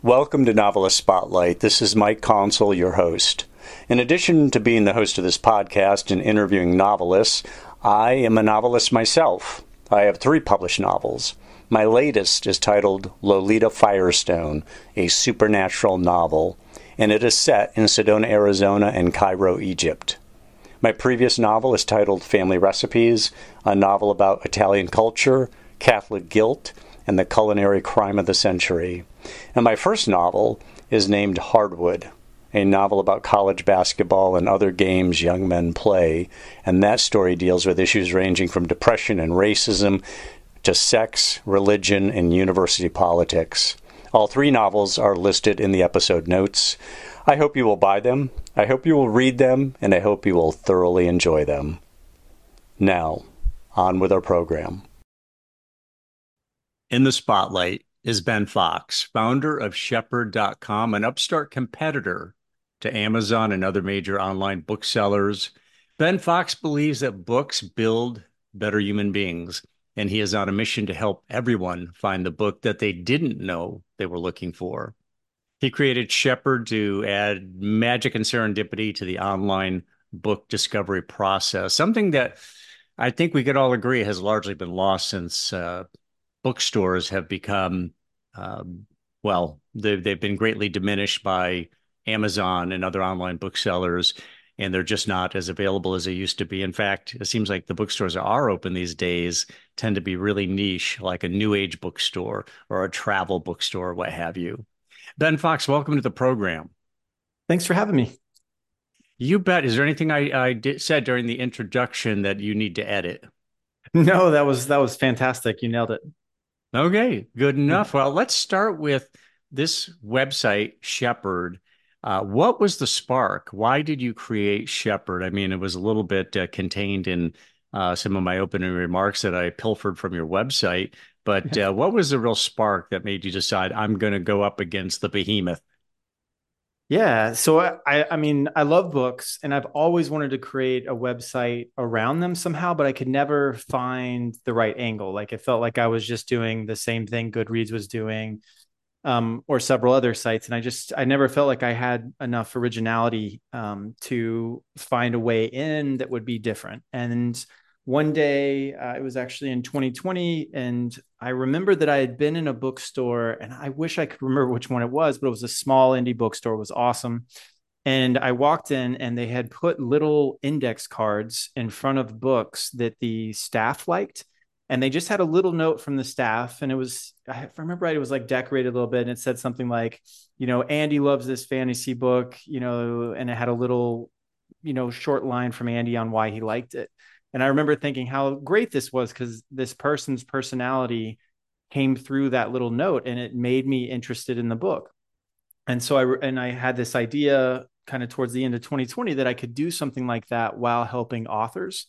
Welcome to Novelist Spotlight. This is Mike Consul, your host. In addition to being the host of this podcast and interviewing novelists, I am a novelist myself. I have 3 published novels. My latest is titled Lolita Firestone, a supernatural novel, and it is set in Sedona, Arizona and Cairo, Egypt. My previous novel is titled Family Recipes, a novel about Italian culture, Catholic guilt, and the culinary crime of the century. And my first novel is named Hardwood, a novel about college basketball and other games young men play. And that story deals with issues ranging from depression and racism to sex, religion, and university politics. All 3 novels are listed in the episode notes. I hope you will buy them, I hope you will read them, and I hope you will thoroughly enjoy them. Now, on with our program. In the spotlight is Ben Fox, founder of Shepherd.com, an upstart competitor to Amazon and other major online booksellers. Ben Fox believes that books build better human beings, and he is on a mission to help everyone find the book that they didn't know they were looking for. He created Shepherd to add magic and serendipity to the online book discovery process, something that I think we could all agree has largely been lost since bookstores have become, they've been greatly diminished by Amazon and other online booksellers, and they're just not as available as they used to be. In fact, it seems like the bookstores that are open these days tend to be really niche, like a new age bookstore or a travel bookstore, or what have you. Ben Fox, welcome to the program. Thanks for having me. You bet. Is there anything I said during the introduction that you need to edit? No, that was fantastic. You nailed it. Okay, good enough. Well, let's start with this website, Shepherd. What was the spark? Why did you create Shepherd? I mean, it was a little bit contained in some of my opening remarks that I pilfered from your website, but what was the real spark that made you decide I'm going to go up against the behemoth? Yeah, so I mean, I love books and I've always wanted to create a website around them somehow, but I could never find the right angle. Like it felt like I was just doing the same thing Goodreads was doing, or several other sites, and I never felt like I had enough originality to find a way in that would be different. And one day, it was actually in 2020, and I remember that I had been in a bookstore, and I wish I could remember which one it was, but it was a small indie bookstore. It was awesome. And I walked in, and they had put little index cards in front of books that the staff liked. And they just had a little note from the staff. And it was, if I remember right, it was like decorated a little bit. And it said something like, Andy loves this fantasy book, and it had a little, short line from Andy on why he liked it. And I remember thinking how great this was because this person's personality came through that little note and it made me interested in the book. And so I had this idea kind of towards the end of 2020 that I could do something like that while helping authors.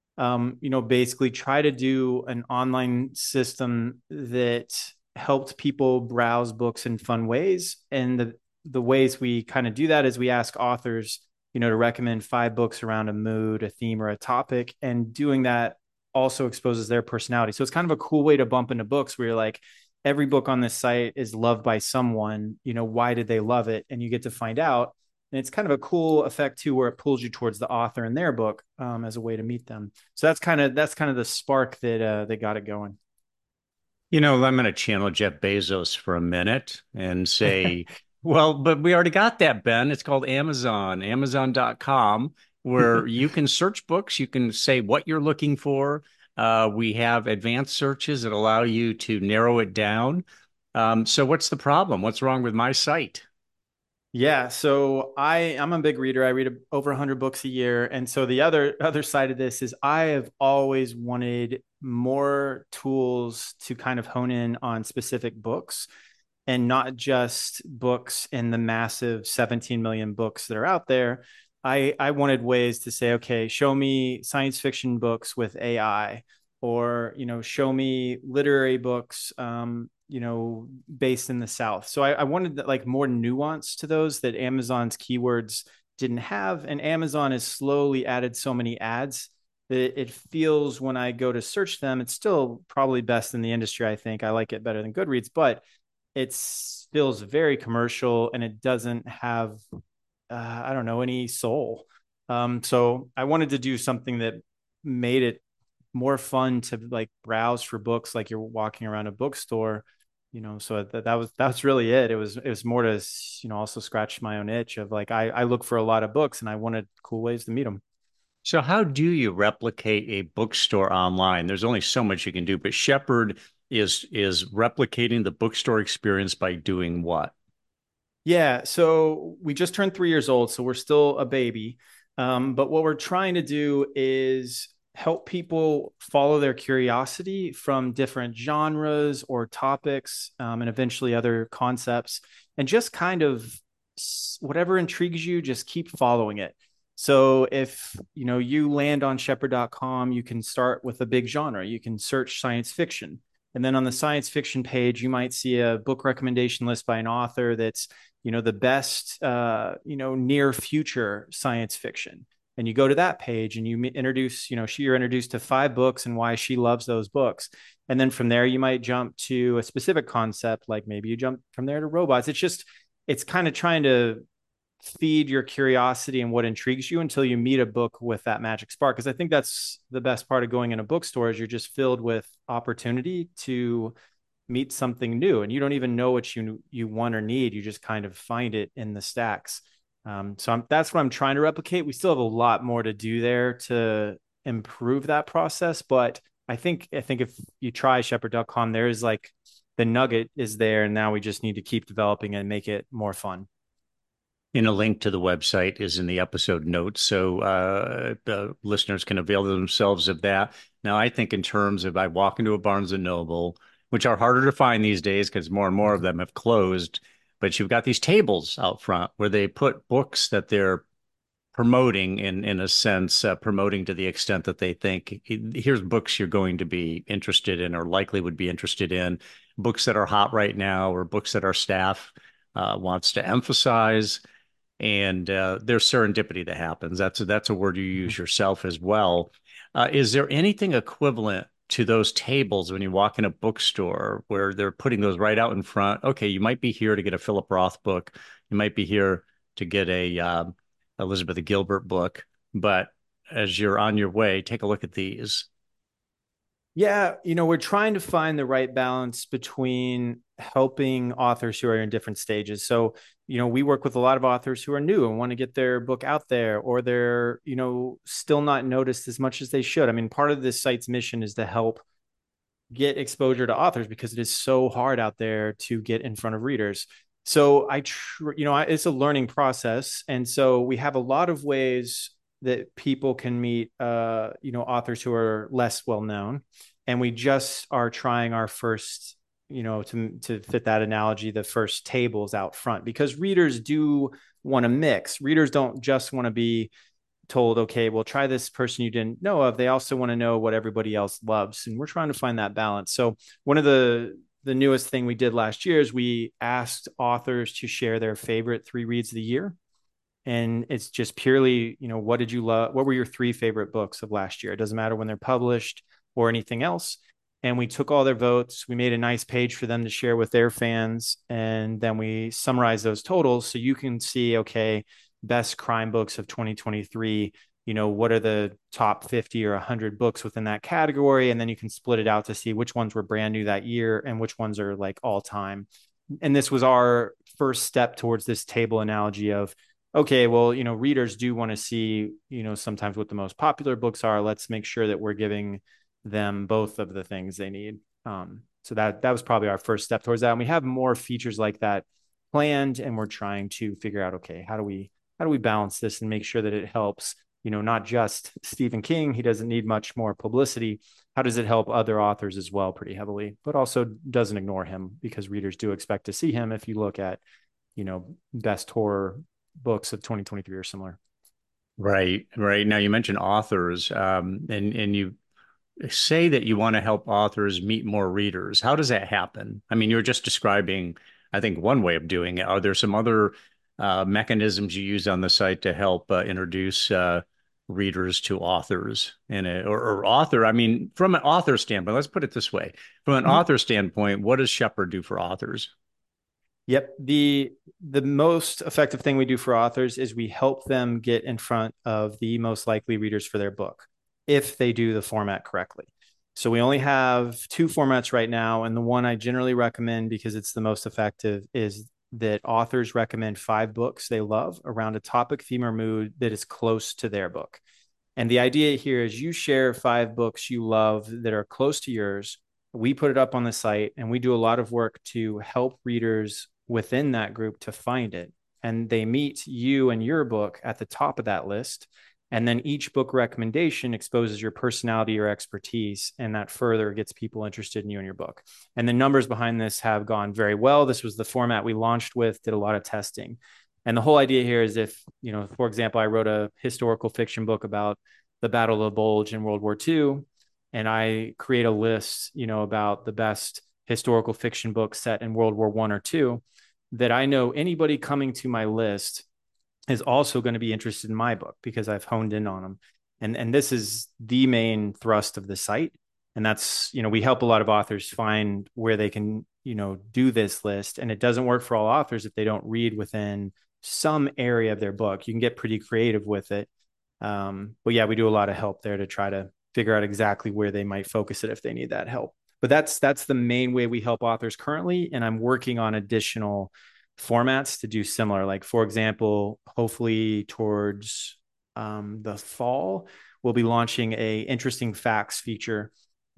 Basically try to do an online system that helped people browse books in fun ways. And the ways we kind of do that is we ask authors, to recommend 5 books around a mood, a theme, or a topic. And doing that also exposes their personality. So it's kind of a cool way to bump into books where you're like, every book on this site is loved by someone. Why did they love it? And you get to find out. And it's kind of a cool effect too, where it pulls you towards the author and their book as a way to meet them. So that's kind of the spark that got it going. I'm going to channel Jeff Bezos for a minute and say, well, but we already got that, Ben. It's called Amazon, Amazon.com, where you can search books. You can say what you're looking for. We have advanced searches that allow you to narrow it down. So what's the problem? What's wrong with my site? Yeah, so I'm a big reader. I read over 100 books a year, and so the other side of this is I have always wanted more tools to kind of hone in on specific books and not just books in the massive 17 million books that are out there. I wanted ways to say, okay, show me science fiction books with AI, or show me literary books, based in the South. So I wanted like more nuance to those that Amazon's keywords didn't have. And Amazon has slowly added so many ads that it feels when I go to search them, it's still probably best in the industry. I think I like it better than Goodreads, but it feels very commercial and it doesn't have, I don't know, any soul. So I wanted to do something that made it more fun to like browse for books like you're walking around a bookstore, so that's really it. It was more to, also scratch my own itch of like, I look for a lot of books and I wanted cool ways to meet them. So how do you replicate a bookstore online? There's only so much you can do, but Shepherd is replicating the bookstore experience by doing what? Yeah, so we just turned 3 years old, so we're still a baby. But what we're trying to do is help people follow their curiosity from different genres or topics, and eventually other concepts, and just kind of whatever intrigues you, just keep following it. So if you land on shepherd.com, you can start with a big genre. You can search science fiction. And then on the science fiction page, you might see a book recommendation list by an author that's the best near future science fiction, and you go to that page and you introduce you're introduced to 5 books and why she loves those books, and then from there you might jump to a specific concept, like maybe you jump from there to robots. It's kind of trying to feed your curiosity and what intrigues you until you meet a book with that magic spark, because I think that's the best part of going in a bookstore is you're just filled with opportunity to meet something new, and you don't even know what you want or need. You just kind of find it in the stacks. That's what I'm trying to replicate. We still have a lot more to do there to improve that process, but I think if you try shepherd.com, there is like the nugget is there, and now we just need to keep developing and make it more fun. And a link to the website is in the episode notes, so listeners can avail themselves of that. Now, I think in terms of I walk into a Barnes and Noble, which are harder to find these days because more and more of them have closed, but you've got these tables out front where they put books that they're promoting in a sense, promoting to the extent that they think here's books you're going to be interested in or likely would be interested in, books that are hot right now or books that our staff wants to emphasize, and there's serendipity that happens. That's a word you use yourself as well. Is there anything equivalent to those tables when you walk in a bookstore where they're putting those right out in front? Okay, you might be here to get a Philip Roth book. You might be here to get a Elizabeth Gilbert book, but as you're on your way, take a look at these. Yeah, we're trying to find the right balance between helping authors who are in different stages. So, we work with a lot of authors who are new and want to get their book out there, or they're, still not noticed as much as they should. I mean, part of this site's mission is to help get exposure to authors because it is so hard out there to get in front of readers. So it's a learning process. And so we have a lot of ways that people can meet, authors who are less well known. And we just are trying our first, to fit that analogy, the first tables out front, because readers do want to mix. Readers don't just want to be told, okay, well, try this person you didn't know of. They also want to know what everybody else loves. And we're trying to find that balance. So one of the newest thing we did last year is we asked authors to share their favorite 3 reads of the year. And it's just purely, what did you love? What were your 3 favorite books of last year? It doesn't matter when they're published or anything else. And we took all their votes. We made a nice page for them to share with their fans. And then we summarized those totals so you can see, okay, best crime books of 2023, what are the top 50 or 100 books within that category, and then you can split it out to see which ones were brand new that year and which ones are like all time. And this was our first step towards this table analogy of, okay, well, readers do want to see, sometimes what the most popular books are. Let's make sure that we're giving them both of the things they need. So that was probably our first step towards that. And we have more features like that planned, and we're trying to figure out, okay, how do we balance this and make sure that it helps, not just Stephen King. He doesn't need much more publicity. How does it help other authors as well pretty heavily, but also doesn't ignore him, because readers do expect to see him if you look at, best horror books of 2023 or similar. Right, right. Now you mentioned authors, and you say that you want to help authors meet more readers. How does that happen? I mean, you're just describing, I think, one way of doing it. Are there some other mechanisms you use on the site to help introduce readers to authors or author? I mean, from an author standpoint, let's put it this way. From an Mhm. author standpoint, what does Shepherd do for authors? Yep. The most effective thing we do for authors is we help them get in front of the most likely readers for their book if they do the format correctly. So we only have two formats right now, and the one I generally recommend because it's the most effective is that authors recommend 5 books they love around a topic, theme, or mood that is close to their book. And the idea here is you share 5 books you love that are close to yours. We put it up on the site and we do a lot of work to help readers within that group to find it. And they meet you and your book at the top of that list. And then each book recommendation exposes your personality or expertise, and that further gets people interested in you and your book. And the numbers behind this have gone very well. This was the format we launched with, did a lot of testing. And the whole idea here is if, for example, I wrote a historical fiction book about the Battle of the Bulge in World War II, and I create a list, about the best historical fiction books set in World War I or II, that I know anybody coming to my list is also going to be interested in my book because I've honed in on them. And this is the main thrust of the site. And that's, we help a lot of authors find where they can, do this list. And it doesn't work for all authors if they don't read within some area of their book. You can get pretty creative with it. But yeah, we do a lot of help there to try to figure out exactly where they might focus it if they need that help. But that's the main way we help authors currently. And I'm working on additional formats to do similar. Like, for example, hopefully towards the fall, we'll be launching a interesting facts feature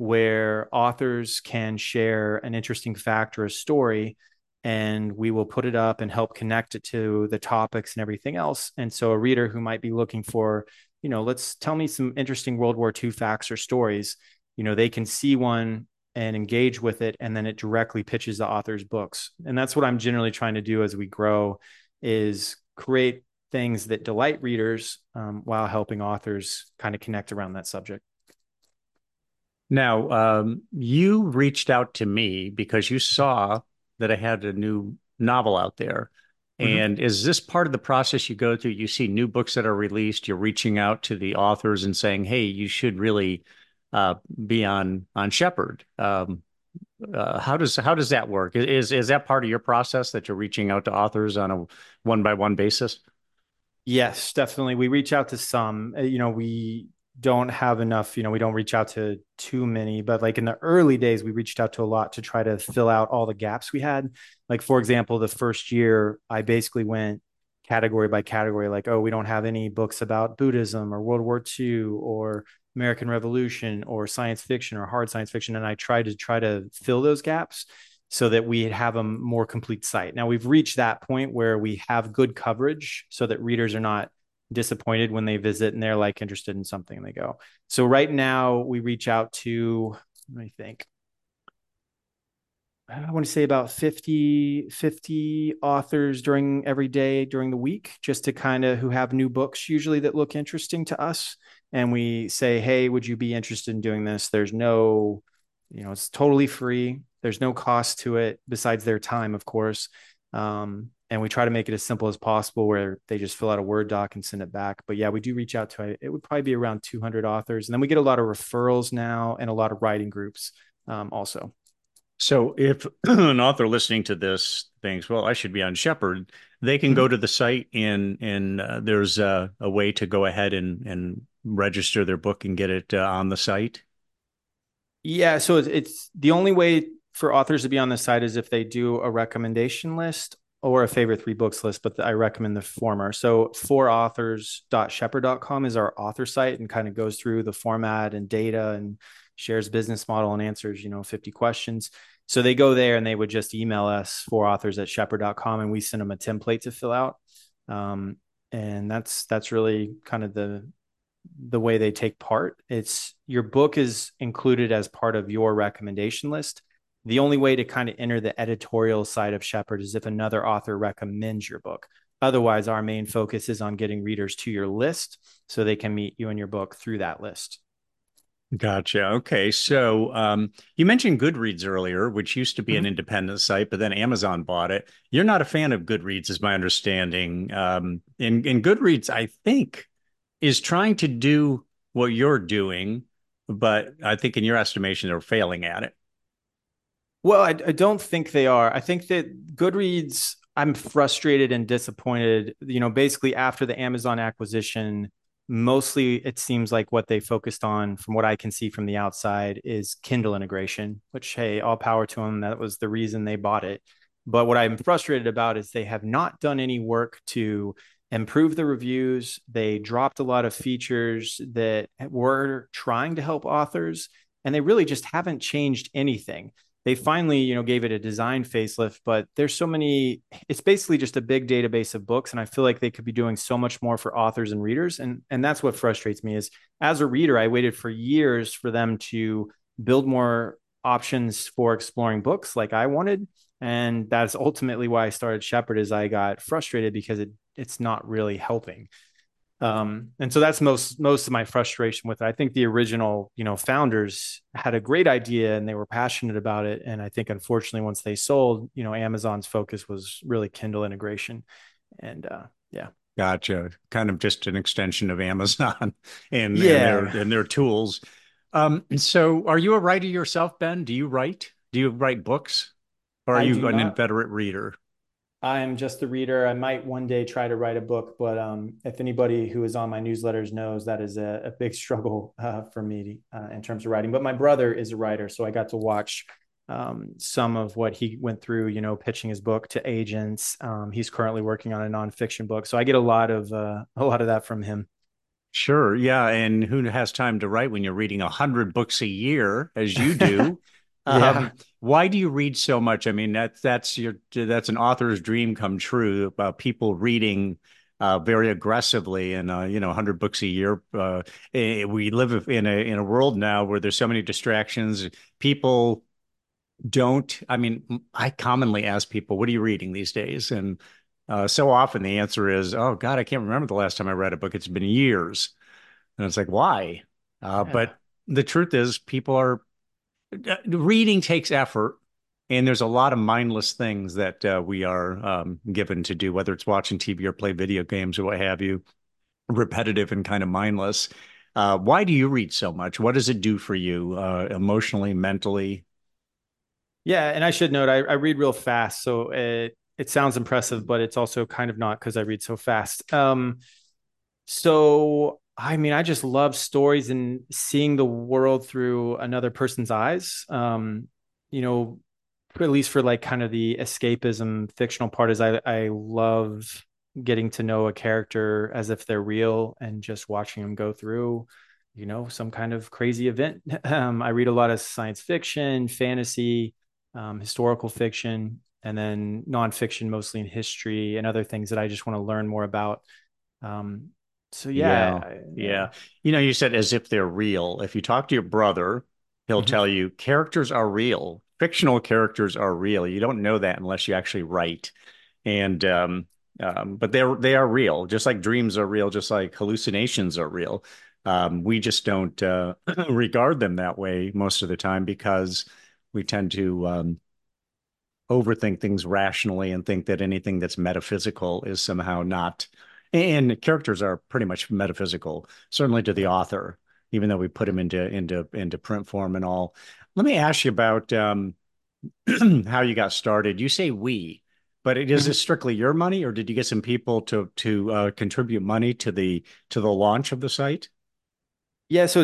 where authors can share an interesting fact or a story, and we will put it up and help connect it to the topics and everything else. And so a reader who might be looking for, let's tell me some interesting World War II facts or stories, they can see one and engage with it, and then it directly pitches the author's books. And that's what I'm generally trying to do as we grow, is create things that delight readers while helping authors kind of connect around that subject. Now, you reached out to me because you saw that I had a new novel out there. Mm-hmm. And is this part of the process you go through? You see new books that are released, you're reaching out to the authors and saying, "Hey, you should really be on Shepherd." How does that work? Is that part of your process that you're reaching out to authors on a one by one basis? Yes, definitely. We reach out to some, we don't have enough, we don't reach out to too many, but like in the early days, we reached out to a lot to try to fill out all the gaps we had. Like, for example, the first year, I basically went category by category, like, oh, we don't have any books about Buddhism or World War II or American Revolution or science fiction or hard science fiction. And I tried to fill those gaps so that we have a more complete site. Now we've reached that point where we have good coverage so that readers are not disappointed when they visit and they're like interested in something and they go. So right now we reach out to, let me think, I want to say about 50 authors during every day during the week, just to kind of who have new books usually that look interesting to us. And we say, hey, would you be interested in doing this? There's no, it's totally free. There's no cost to it besides their time, of course. And we try to make it as simple as possible where they just fill out a Word doc and send it back. But yeah, we do reach out to, it would probably be around 200 authors. And then we get a lot of referrals now and a lot of writing groups also. So if an author listening to this thinks, well, I should be on Shepherd, they can go Mhm. to the site and there's a way to go ahead and register their book and get it on the site. Yeah, so it's the only way for authors to be on the site is if they do a recommendation list or a favorite 3 books list, but I recommend the former. So forauthors.shepherd.com is our author site and kind of goes through the format and data and shares business model and answers, 50 questions. So they go there and they would just email us forauthors@shepherd.com and we send them a template to fill out. And that's really kind of the way they take part. It's your book is included as part of your recommendation list. The only way to kind of enter the editorial side of Shepherd is if another author recommends your book. Otherwise, our main focus is on getting readers to your list so they can meet you and your book through that list. Gotcha. Okay. So you mentioned Goodreads earlier, which used to be an Mhm. independent site, but then Amazon bought it. You're not a fan of Goodreads, is my understanding. In Goodreads, I think, is trying to do what you're doing, but I think in your estimation, they're failing at it. Well, I don't think they are. I think that Goodreads, I'm frustrated and disappointed. Basically after the Amazon acquisition, mostly it seems like what they focused on, from what I can see from the outside, is Kindle integration, which, hey, all power to them. That was the reason they bought it. But what I'm frustrated about is they have not done any work to improve the reviews. They dropped a lot of features that were trying to help authors, and they really just haven't changed anything. They finally, gave it a design facelift, but there's so many, it's basically just a big database of books. And I feel like they could be doing so much more for authors and readers. And that's what frustrates me is, as a reader, I waited for years for them to build more options for exploring books like I wanted. And that's ultimately why I started Shepherd, is I got frustrated because it's not really helping. And so that's most of my frustration with it. I think the original, founders had a great idea and they were passionate about it. And I think unfortunately, once they sold, Amazon's focus was really Kindle integration. And yeah. Gotcha. Kind of just an extension of Amazon Yeah, and their tools. So are you a writer yourself, Ben? Do you write? Do you write books? Or are I you do an not. inveterate reader? I'm just a reader. I might one day try to write a book, but if anybody who is on my newsletters knows, that is a big struggle for me in terms of writing. But my brother is a writer, so I got to watch some of what he went through, pitching his book to agents. He's currently working on a nonfiction book, so I get a lot of that from him. Sure. Yeah. And who has time to write when you're reading 100 books a year, as you do? Yeah. Why do you read so much? I mean, that's an author's dream come true about people reading very aggressively and 100 books a year. We live in a world now where there's so many distractions. People don't. I mean, I commonly ask people, "What are you reading these days?" And so often the answer is, "Oh God, I can't remember the last time I read a book. It's been years." And it's like, why? Yeah. But the truth is, people are reading takes effort, and there's a lot of mindless things that we are given to do, whether it's watching TV or play video games or what have you, repetitive and kind of mindless. Why do you read so much? What does it do for you emotionally, mentally? Yeah, and I should note I read real fast, so it sounds impressive, but it's also kind of not, because I read so fast. So, I mean, I just love stories and seeing the world through another person's eyes. You know, at least for like kind of the escapism fictional part, is I love getting to know a character as if they're real and just watching them go through, some kind of crazy event. I read a lot of science fiction, fantasy, historical fiction, and then nonfiction, mostly in history and other things that I just want to learn more about. Um, so Yeah, yeah, yeah. yeah. You said as if they're real. If you talk to your brother, he'll Mhm. tell you characters are real. Fictional characters are real. You don't know that unless you actually write. And but they are real, just like dreams are real, just like hallucinations are real. We just don't regard them that way most of the time because we tend to overthink things rationally and think that anything that's metaphysical is somehow not. And characters are pretty much metaphysical, certainly to the Yeah. author, even though we put them into print form and all. Let me ask you about how you got started. You say we, but is this Mhm. strictly your money, or did you get some people to contribute money to the launch of the site? Yeah, so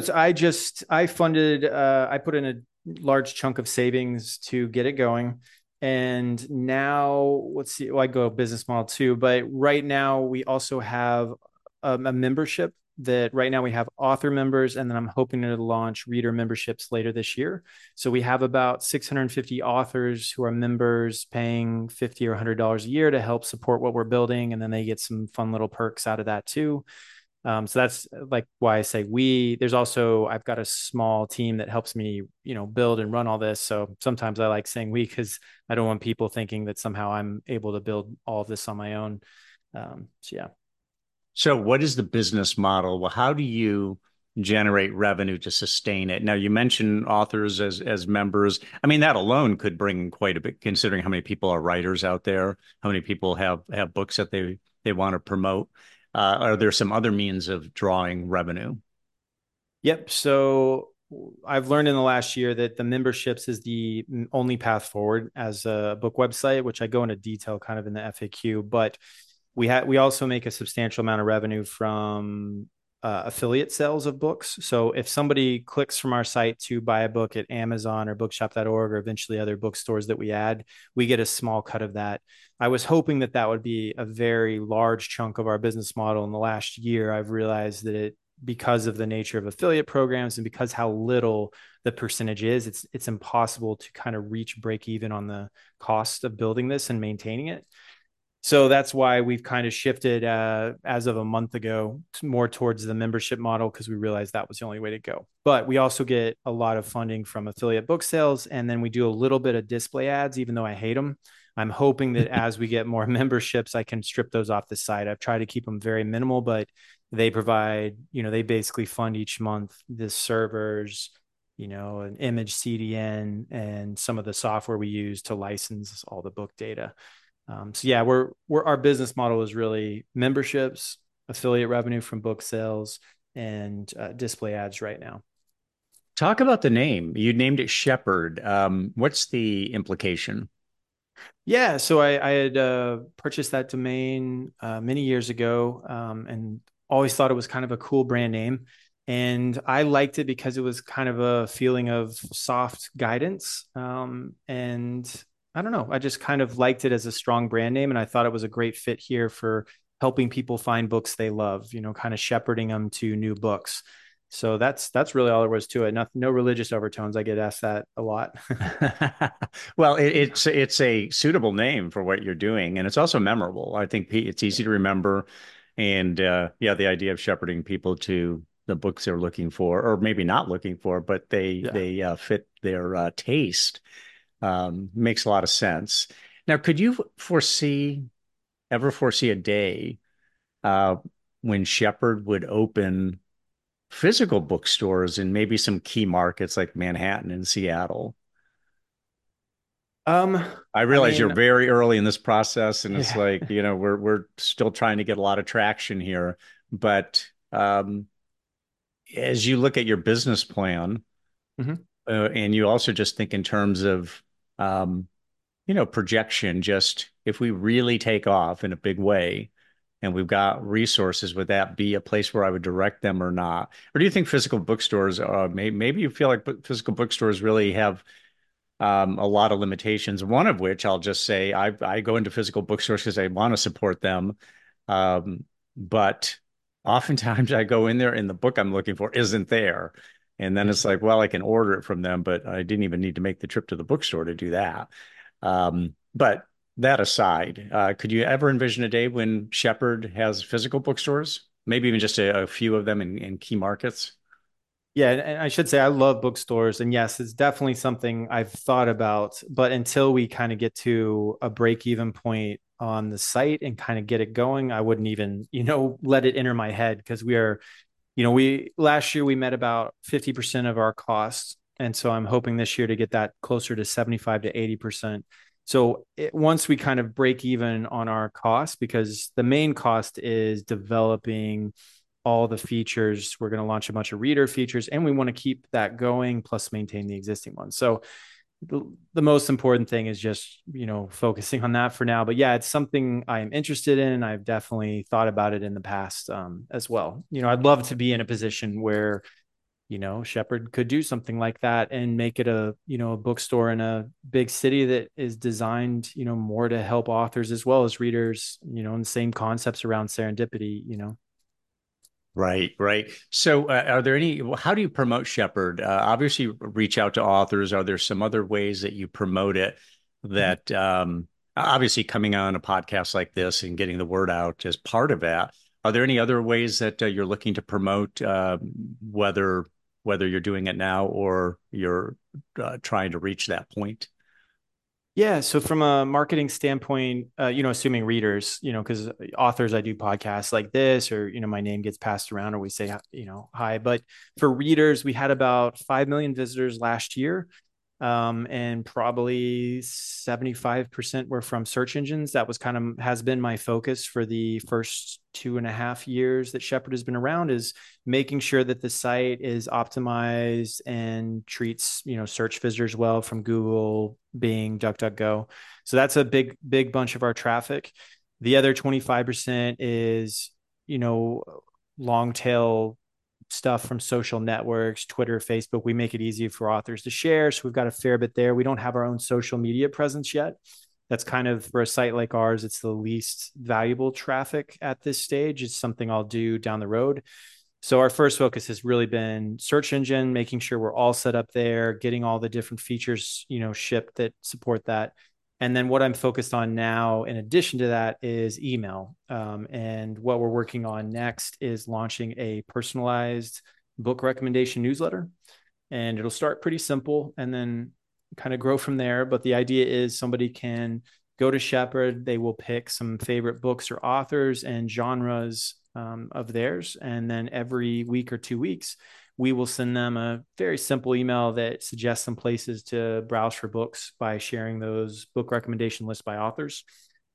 I put in a large chunk of savings to get it going. And now let's see, well, I go business model too, but right now we also have a membership that right now we have author members, and then I'm hoping to launch reader memberships later this year. So we have about 650 authors who are members paying 50 or $100 a year to help support what we're building. And then they get some fun little perks out of that too. So that's like why I say we. There's also, I've got a small team that helps me, build and run all this. So sometimes I like saying we because I don't want people thinking that somehow I'm able to build all of this on my own. So yeah. So, what is the business model? Well, how do you generate revenue to sustain it? Now, you mentioned authors as members. I mean, that alone could bring quite a bit, considering how many people are writers out there, how many people have books that they want to promote. Are there some other means of drawing revenue? Yep. So I've learned in the last year that the memberships is the only path forward as a book website, which I go into detail kind of in the FAQ. But we also make a substantial amount of revenue from affiliate sales of books. So if somebody clicks from our site to buy a book at Amazon or bookshop.org or eventually other bookstores that we add, we get a small cut of that. I was hoping that that would be a very large chunk of our business model. In the last year, I've realized that because of the nature of affiliate programs and because how little the percentage is, it's impossible to kind of reach break even on the cost of building this and maintaining it. So that's why we've kind of shifted as of a month ago more towards the membership model, because we realized that was the only way to go. But we also get a lot of funding from affiliate book sales. And then we do a little bit of display ads, even though I hate them. I'm hoping that as we get more memberships, I can strip those off the site. I've tried to keep them very minimal, but they provide, they basically fund each month the servers, an image CDN and some of the software we use to license all the book data. So yeah, our business model is really memberships, affiliate revenue from book sales, and display ads right now. Talk about the name. You named it Shepherd. What's the implication? Yeah, so I had purchased that domain many years ago, and always thought it was kind of a cool brand name. And I liked it because it was kind of a feeling of soft guidance. And I don't know, I just kind of liked it as a strong brand name. And I thought it was a great fit here for helping people find books they love, kind of shepherding them to new books. So that's really all there was to it. No religious overtones. I get asked that a lot. Well, it's a suitable name for what you're doing, and it's also memorable. I think it's easy to remember, and yeah, the idea of shepherding people to the books they're looking for, or maybe not looking for, but they fit their taste, makes a lot of sense. Now, could you ever foresee a day uh, when Shepherd would open physical bookstores in maybe some key markets like Manhattan and Seattle? Um, I I realize you're mean, very early in this process, and it's yeah. like, we're still trying to get a lot of traction here. But as you look at your business plan, Mhm. and you also just think in terms of um, projection, just if we really take off in a big way and we've got resources, would that be a place where I would direct them or not? Or do you think physical bookstores, maybe you feel like physical bookstores really have a lot of limitations, one of which I'll just say I go into physical bookstores because I want to support them. But oftentimes I go in there and the book I'm looking for isn't there. And then it's like, well, I can order it from them, but I didn't even need to make the trip to the bookstore to do that. But that aside, could you ever envision a day when Shepherd has physical bookstores? Maybe even just a few of them in key markets? Yeah, and I should say I love bookstores, and yes, it's definitely something I've thought about. But until we kind of get to a break-even point on the site and kind of get it going, I wouldn't even, let it enter my head because we last year we met about 50% of our costs, and so I'm hoping this year to get that closer to 75 to 80%. So once we kind of break even on our costs, because the main cost is developing all the features. We're going to launch a bunch of reader features and we want to keep that going plus maintain the existing ones. So the most important thing is just, focusing on that for now. But yeah, it's something I'm interested in. And I've definitely thought about it in the past as well. I'd love to be in a position where, Shepherd could do something like that and make it a bookstore in a big city that is designed, more to help authors as well as readers, and the same concepts around serendipity. Right, right. So, how do you promote Shepherd? Obviously, reach out to authors. Are there some other ways that you promote it that, obviously coming on a podcast like this and getting the word out as part of that? Are there any other ways that you're looking to promote, whether you're doing it now or you're trying to reach that point? Yeah. So from a marketing standpoint, assuming readers, because authors, I do podcasts like this, or, my name gets passed around or we say, hi. But for readers, we had about 5 million visitors last year. And probably 75% were from search engines. That was kind of has been my focus for the first 2.5 years that Shepherd has been around, is making sure that the site is optimized and treats, search visitors well from Google, Bing, DuckDuckGo. So that's a big bunch of our traffic. The other 25% is, long tail stuff from social networks, Twitter, Facebook. We make it easy for authors to share. So we've got a fair bit there. We don't have our own social media presence yet. That's kind of, for a site like ours, it's the least valuable traffic at this stage. It's something I'll do down the road. So our first focus has really been search engine, making sure we're all set up there, getting all the different features, shipped that support that. And then what I'm focused on now, in addition to that, is email. And what we're working on next is launching a personalized book recommendation newsletter. And it'll start pretty simple and then kind of grow from there. But the idea is somebody can go to Shepherd, they will pick some favorite books or authors and genres of theirs. And then every week or 2 weeks, we will send them a very simple email that suggests some places to browse for books by sharing those book recommendation lists by authors.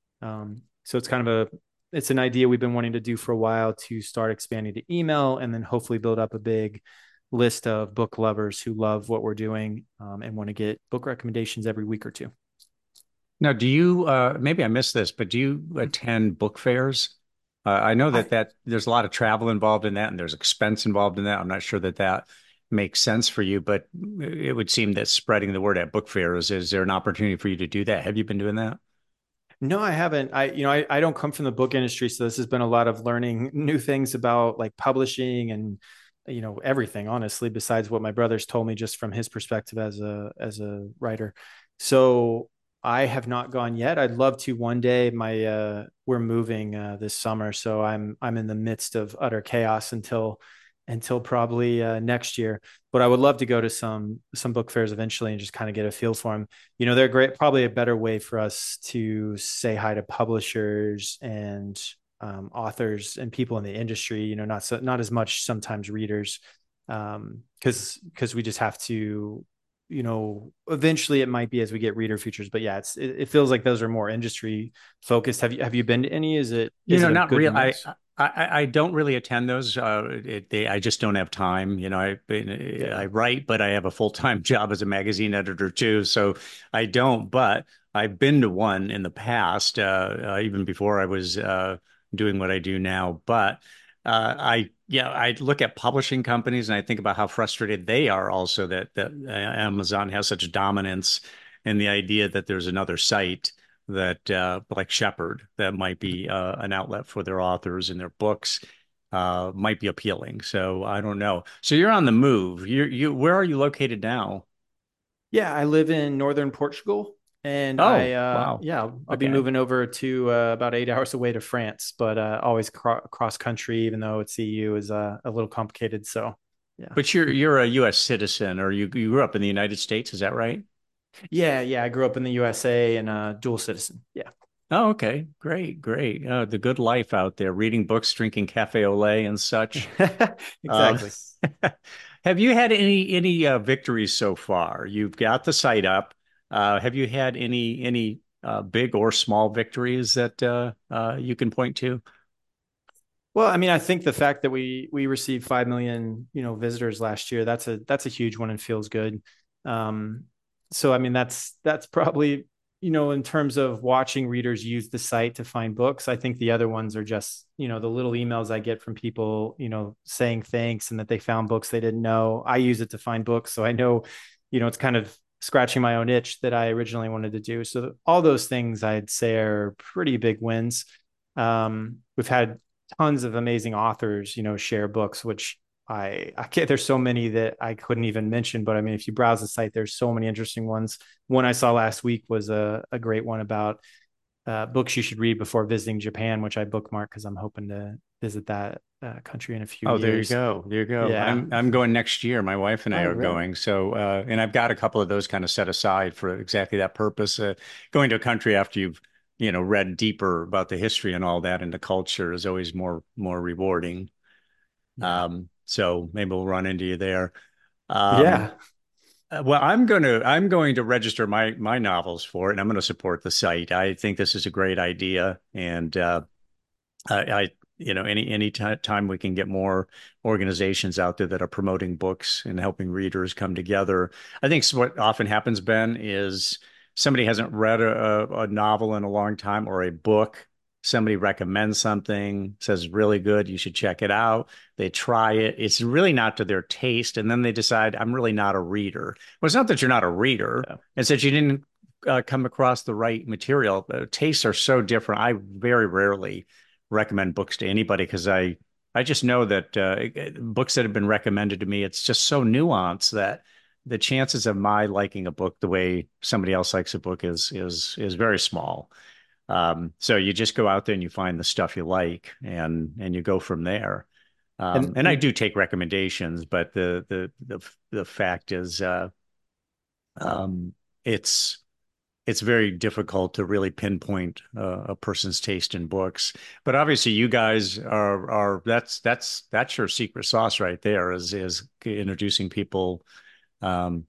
So it's an idea we've been wanting to do for a while, to start expanding to email and then hopefully build up a big list of book lovers who love what we're doing and want to get book recommendations every week or two. Now, do you, maybe I missed this, but do you attend book fairs? I know that there's a lot of travel involved in that, and there's expense involved in that. I'm not sure that makes sense for you, but it would seem that spreading the word at book fairs, is there an opportunity for you to do that? Have you been doing that? No, I haven't. I don't come from the book industry, so this has been a lot of learning new things about like publishing and everything, honestly, besides what my brother's told me just from his perspective as a writer. So I have not gone yet. I'd love to one day. We're moving this summer, so I'm in the midst of utter chaos until probably next year. But I would love to go to some book fairs eventually and just kind of get a feel for them. They're great. Probably a better way for us to say hi to publishers and authors and people in the industry. Not as much sometimes readers, because we just have to. Eventually it might be as we get reader features, but yeah, it feels like those are more industry focused. Have you been to any? Is it not real. I don't really attend those. I just don't have time. I write, but I have a full-time job as a magazine editor too, so I don't. But I've been to one in the past, even before I was doing what I do now. But I look at publishing companies and I think about how frustrated they are also that Amazon has such dominance, and the idea that there's another site that like Shepherd that might be an outlet for their authors and their books might be appealing. So I don't know. So you're on the move. Where are you located now? Yeah, I live in northern Portugal, and wow. I'll be moving over to about 8 hours away to France, but always cross country, even though it's EU, is a little complicated. So yeah. But you're a U.S. citizen, or you grew up in the United States, is that right? Yeah. I grew up in the USA and dual citizen. Yeah. Oh, okay. Great. The good life out there, reading books, drinking cafe au lait and such. Exactly. Have you had any victories so far? You've got the site up. Have you had any big or small victories that you can point to? Well, I mean, I think the fact that we received 5 million, visitors last year, that's a huge one and feels good. So I mean, that's probably, in terms of watching readers use the site to find books. I think the other ones are just, the little emails I get from people, saying thanks and that they found books they didn't know. I use it to find books, so I know, it's kind of scratching my own itch that I originally wanted to do. So all those things I'd say are pretty big wins. We've had tons of amazing authors, share books, which I can't, there's so many that I couldn't even mention, but I mean, if you browse the site, there's so many interesting ones. One I saw last week was a great one about books you should read before visiting Japan, which I bookmarked because I'm hoping to visit that country in a few years. There you go. Yeah. I'm going next year. My wife and I are really? going. So, and I've got a couple of those kind of set aside for exactly that purpose. Going to a country after you've, read deeper about the history and all that and the culture is always more rewarding. Yeah. So maybe we'll run into you there. Yeah. Well, I'm going to register my novels for it, and I'm going to support the site. I think this is a great idea, and any time we can get more organizations out there that are promoting books and helping readers come together. I think what often happens, Ben, is somebody hasn't read a novel in a long time or a book. Somebody recommends something, says really good, you should check it out. They try it. It's really not to their taste. And then they decide, I'm really not a reader. Well, it's not that you're not a reader. Yeah. It's that you didn't come across the right material. Tastes are so different. I very rarely recommend books to anybody because I just know that books that have been recommended to me, it's just so nuanced that the chances of my liking a book the way somebody else likes a book is very small. So you just go out there and you find the stuff you like and you go from there. And I do take recommendations, but the fact is um, it's it's very difficult to really pinpoint a person's taste in books. But obviously, you guys are that's your secret sauce right there is introducing people um,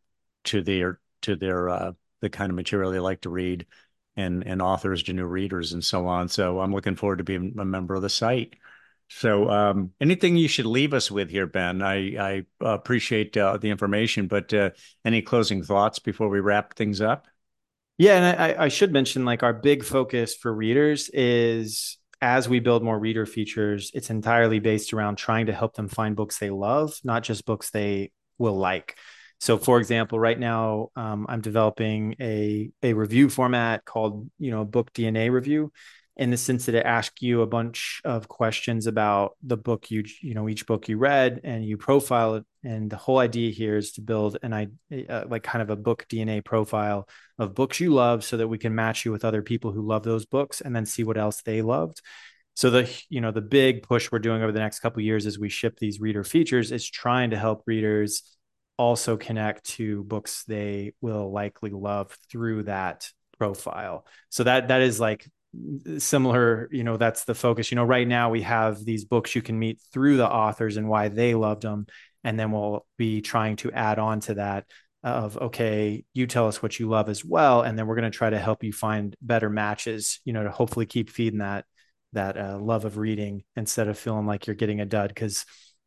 to their the kind of material they like to read and authors to new readers and so on. So I'm looking forward to being a member of the site. So anything you should leave us with here, Ben? I appreciate the information, but any closing thoughts before we wrap things up? Yeah, and I should mention like our big focus for readers is as we build more reader features, it's entirely based around trying to help them find books they love, not just books they will like. So, for example, right now I'm developing a review format called Book DNA Review, in the sense that it asks you a bunch of questions about the book each book you read, and you profile it. And the whole idea here is to build like kind of a book DNA profile of books you love, so that we can match you with other people who love those books, and then see what else they loved. So the big push we're doing over the next couple of years as we ship these reader features is trying to help readers also connect to books they will likely love through that profile. So that is like similar, that's the focus. Right now we have these books you can meet through the authors and why they loved them, and then we'll be trying to add on to that of, okay, you tell us what you love as well, and then we're going to try to help you find better matches, to hopefully keep feeding that love of reading, instead of feeling like you're getting a dud. Because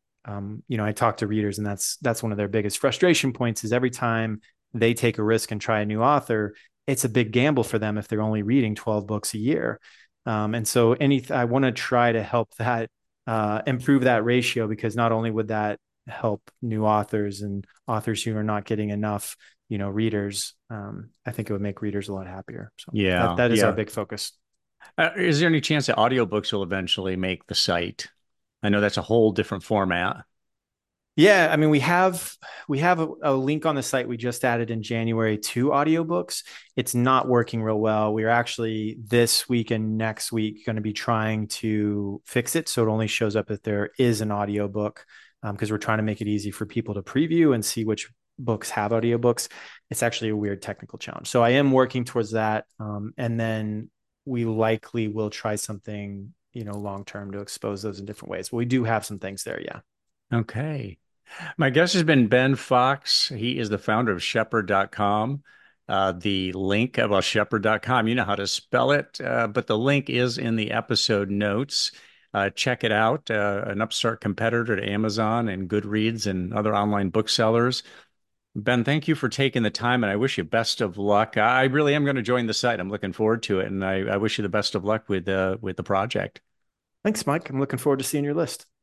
I talk to readers, and that's one of their biggest frustration points is every time they take a risk and try a new author, it's a big gamble for them if they're only reading 12 books a year. And so I want to try to help that improve that ratio, because not only would that help new authors and authors who are not getting enough, readers, I think it would make readers a lot happier. So that is our big focus. Is there any chance that audiobooks will eventually make the site? I know that's a whole different format. Yeah, I mean, we have a link on the site we just added in January to audiobooks. It's not working real well. We're actually this week and next week going to be trying to fix it so it only shows up if there is an audiobook, because we're trying to make it easy for people to preview and see which books have audiobooks. It's actually a weird technical challenge. So I am working towards that. And then we likely will try something, long term to expose those in different ways. But we do have some things there. Yeah. Okay. My guest has been Ben Fox. He is the founder of Shepherd.com. The link about Shepherd.com, you know how to spell it, but the link is in the episode notes. Check it out. An upstart competitor to Amazon and Goodreads and other online booksellers. Ben, thank you for taking the time, and I wish you best of luck. I really am going to join the site. I'm looking forward to it, and I wish you the best of luck with the project. Thanks, Mike. I'm looking forward to seeing your list.